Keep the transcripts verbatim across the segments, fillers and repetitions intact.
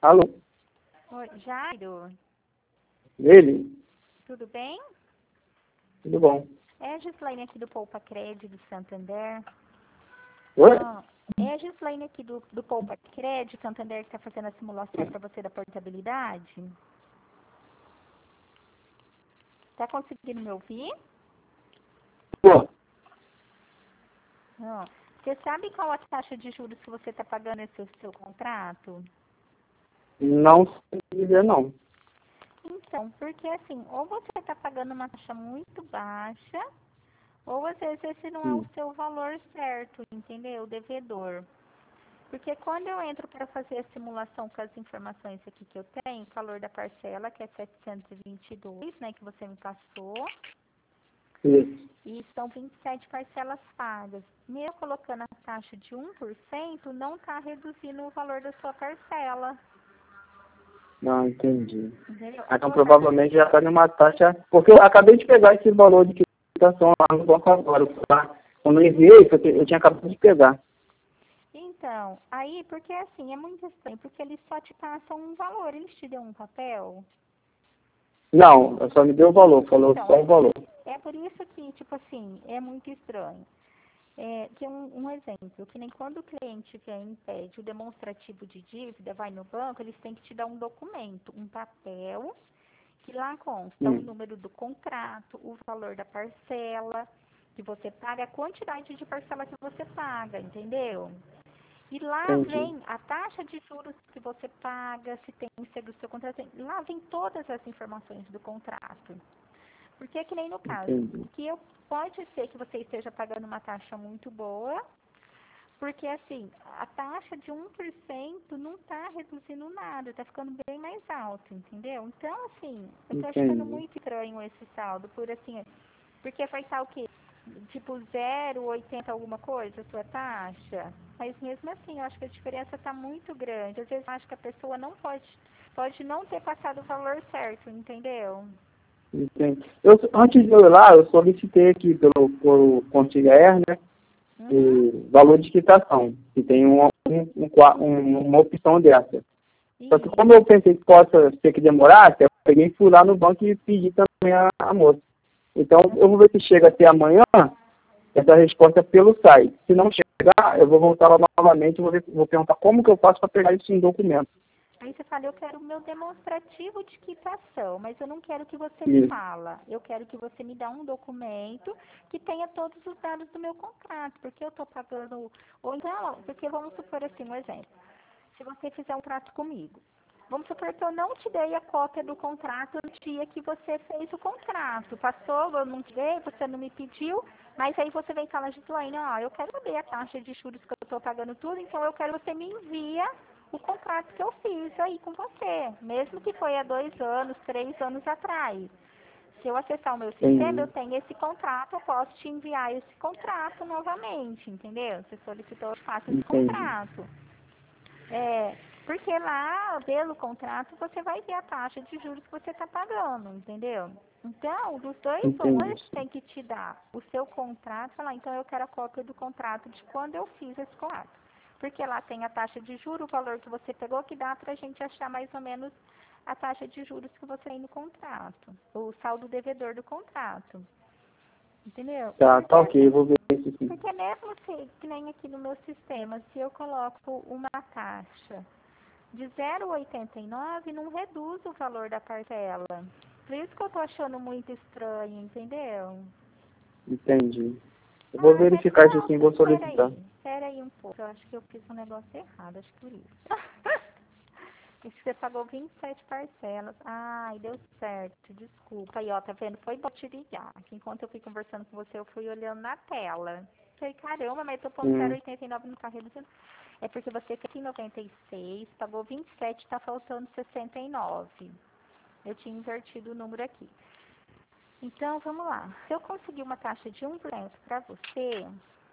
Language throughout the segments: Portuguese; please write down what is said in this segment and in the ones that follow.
Alô? Oi, Jairo, Ele? tudo bem? Tudo bom? É a Gislaine aqui do Poupa Crédito do Santander. Oi? Ah, é a Gislaine aqui do, do Poupa Crédito Santander que está fazendo a simulação para você da portabilidade. Tá conseguindo me ouvir? Pô, Não. Você sabe qual a taxa de juros que você está pagando nesse seu, seu contrato? não sei dizer não. Então, porque assim, ou você está pagando uma taxa muito baixa, ou às vezes esse não é o Hum, seu valor certo, entendeu? O devedor. Porque quando eu entro para fazer a simulação com as informações aqui que eu tenho, o valor da parcela, que é setecentos e vinte e dois, né, que você me passou, isso. e são vinte e sete parcelas pagas. Mesmo colocando a taxa de um por cento, não está reduzindo o valor da sua parcela. Não, entendi. Entendeu? A Então sua taxa... provavelmente já está numa taxa. Porque eu acabei de pegar esse valor de quitação lá no banco agora. Tá? Quando eu enviei, porque eu tinha acabado de pegar. Então, aí, porque assim, é muito estranho, porque eles só te passam um valor, eles te dão um papel. Não, eu só me deu o valor, falou Então, só é o por, valor. é por isso que, tipo assim, é muito estranho. É, que um, um exemplo, que nem quando o cliente vem e pede o demonstrativo de dívida, vai no banco, eles têm que te dar um documento, um papel, que lá consta o Hum, número do contrato, o valor da parcela que você paga, a quantidade de parcela que você paga, entendeu? E lá entendi. vem a taxa de juros que você paga, se tem seguro do seu contrato, lá vem todas as informações do contrato. Porque é que nem no caso, Entendi. o que eu, pode ser que você esteja pagando uma taxa muito boa, porque assim, a taxa de um por cento não está reduzindo nada, está ficando bem mais alto, entendeu? Então, assim, eu tô achando Entendi. muito estranho esse saldo, por assim, porque vai estar o quê? Tipo zero vírgula oitenta alguma coisa a sua taxa? Mas mesmo assim, eu acho que a diferença está muito grande. Às vezes eu acho que a pessoa não pode, pode não ter passado o valor certo, entendeu? Entendi. Eu, antes de eu ir lá, eu solicitei aqui pelo, pelo Contiga Air, né? Uhum. O valor de quitação, que tem uma, um, um, qua- um, uma opção dessa. Só que como eu Isso. pensei que possa ser que demorasse, eu peguei e fui lá no banco e pedi também a, a moça. Então, eu vou ver se chega até amanhã essa resposta pelo site. Se não chegar, eu vou voltar lá novamente e vou, ver- vou perguntar como que eu faço para pegar isso em documento. Aí você fala, eu quero o meu demonstrativo de quitação, mas eu não quero que você me Isso. fala. Eu quero que você me dá um documento que tenha todos os dados do meu contrato, porque eu estou pagando... Ou então, porque vamos supor assim, um exemplo. Se você fizer um trato comigo, vamos supor que eu não te dei a cópia do contrato no dia que você fez o contrato. Passou, eu não te dei, você não me pediu, mas aí você vem e fala, Gislaine, ó, eu quero saber a taxa de juros que eu estou pagando tudo, então eu quero que você me envia o contrato que eu fiz aí com você, mesmo que foi há dois anos, três anos atrás. Se eu acessar o meu sistema, eu Entendi. tenho esse contrato, eu posso te enviar esse contrato novamente, entendeu? Você solicitou, eu faço esse Entendi. contrato. É, porque lá, pelo contrato, você vai ver a taxa de juros que você está pagando, entendeu? Então, dos dois, um Entendi. eles têm que te dar o seu contrato, falar, então eu quero a cópia do contrato de quando eu fiz esse contrato. Porque lá tem a taxa de juros, o valor que você pegou, que dá pra gente achar mais ou menos a taxa de juros que você tem no contrato, o saldo devedor do contrato. Entendeu? Tá, Porque tá ok, eu assim, vou ver isso sim. porque mesmo se, que nem aqui no meu sistema, se eu coloco uma taxa de zero vírgula oitenta e nove, não reduz o valor da parcela. Por isso que eu tô achando muito estranho, entendeu? Entendi. Eu vou Ah, mas verificar isso não, sim, vou solicitar. peraí. Peraí um pouco. Eu acho que eu fiz um negócio errado, acho que por isso. Acho que você pagou vinte e sete parcelas. Ai, deu certo, desculpa. Aí, ó, tá vendo? Foi bom te ligar. Que enquanto eu fui conversando com você, eu fui olhando na tela. Falei, caramba, mas eu tô pondo zero Hum, vírgula oitenta e nove no carro reduzindo. É porque você tem noventa e seis, pagou vinte e sete, tá faltando sessenta e nove. Eu tinha invertido o número aqui. Então, vamos lá. Se eu conseguir uma taxa de um por cento para você,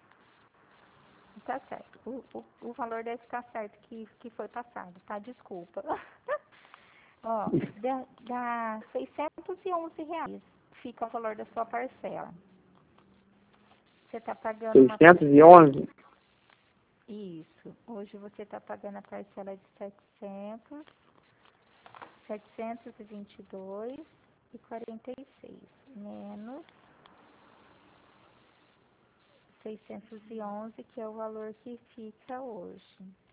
tá certo. O, o, o valor deve estar certo que, que foi passado, tá? Desculpa. Ó, dá, dá seiscentos e onze reais. Fica o valor da sua parcela. Você tá pagando uma... seiscentos e onze? Isso. Hoje você está pagando a parcela de setecentos, setecentos e vinte e dois e quarenta e seis, menos seiscentos e onze, que é o valor que fica hoje.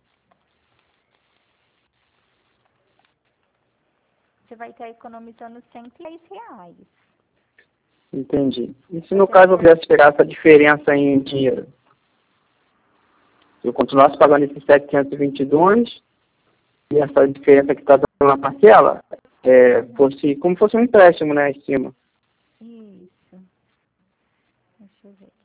Você vai estar economizando cento e dez reais. Entendi. E se no caso eu quisesse pegar essa diferença em dinheiro? Se eu continuasse pagando esses setecentos e vinte e dois e essa diferença que está dando na parcela, é, fosse, como fosse um empréstimo, né, em cima. Isso. Deixa eu ver.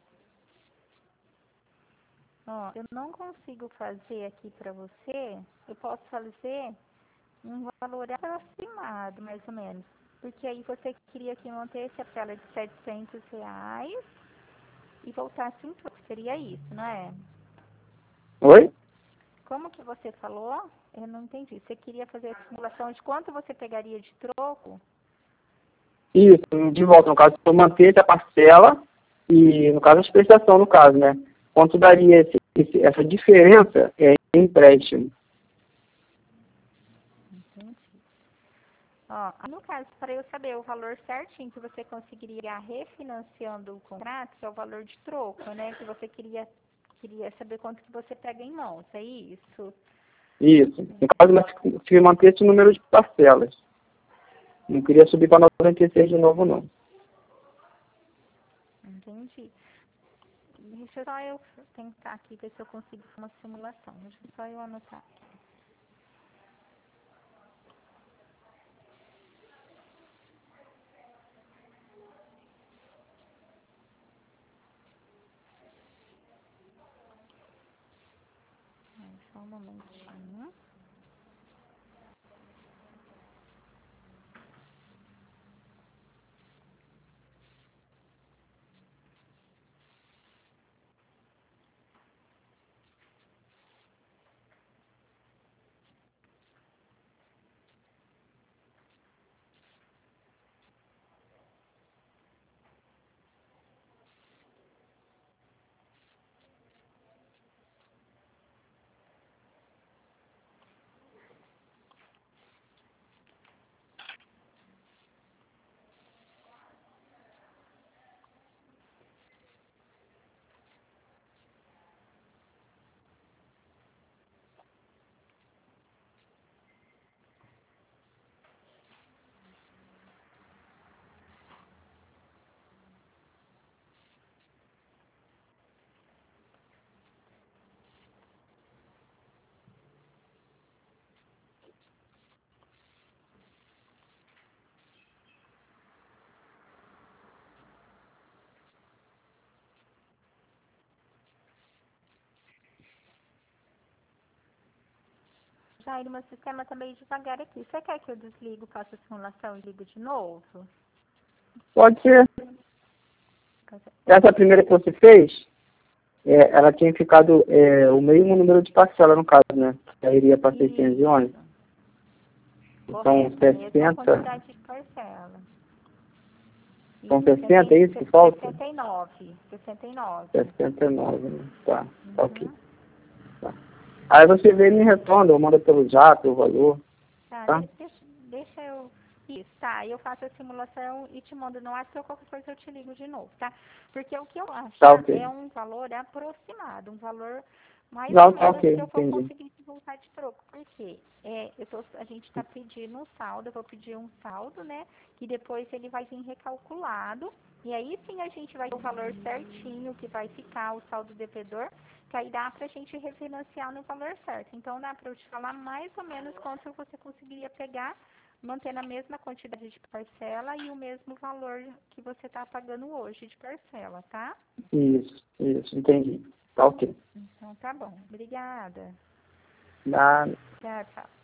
Ó, eu não consigo fazer aqui para você, eu posso fazer um valor aproximado, mais ou menos. Porque aí você queria que mantesse a tela de setecentos reais e voltasse em troco. Seria isso, não é? Oi? Como que você falou? Eu não entendi. Você queria fazer a simulação de quanto você pegaria de troco? Isso, de volta, no caso, se eu manter a parcela e, no caso, a prestação, no caso, né? Quanto daria esse, esse, essa diferença é, em empréstimo? Entendi. Ó, no caso, para eu saber o valor certinho que você conseguiria refinanciando o contrato, que é o valor de troco, né? Que você queria, queria saber quanto que você pega em mãos, é isso? Isso. No caso, mas se manter esse número de parcelas. Não queria subir para noventa e seis de novo, não. Entendi. Deixa só eu tentar aqui ver se eu consigo uma simulação. Deixa só eu anotar aqui. Só um momentinho. Jair, meu sistema tá meio devagar aqui. Você quer que eu desligo, faça a simulação e ligo de novo? Pode ser. Essa primeira que você fez, é, ela tinha ficado é, o mesmo número de parcela, no caso, né? Aí iria para seiscentos e onze. Então, Correto, a mesma sessenta. quantidade de parcela. São sessenta, é isso que falta? sessenta e nove. sessenta e nove. sessenta e nove, né? Tá, tá ok. Uhum. Tá. Aí você vê e me retorna, ou manda pelo zap o valor. Tá, Tá? de- deixa, deixa eu... Isso, tá, eu faço a simulação e te mando no WhatsApp, qualquer coisa eu te ligo de novo, tá? Porque o que eu acho Tá ok. é um valor aproximado, um valor mais Não, ou tá menos ok, que eu vou entendi. conseguir te voltar de troco. Por quê? É, eu tô, a gente está pedindo um saldo, eu vou pedir um saldo, né? Que depois ele vai vir recalculado. E aí sim a gente vai ter o valor certinho que vai ficar o saldo devedor, que aí dá pra gente refinanciar no valor certo. Então dá pra eu te falar mais ou menos quanto você conseguiria pegar, mantendo a mesma quantidade de parcela e o mesmo valor que você está pagando hoje de parcela, tá? Isso, isso, entendi. Tá ok. Então tá bom. Obrigada. Dá. Tchau, tchau.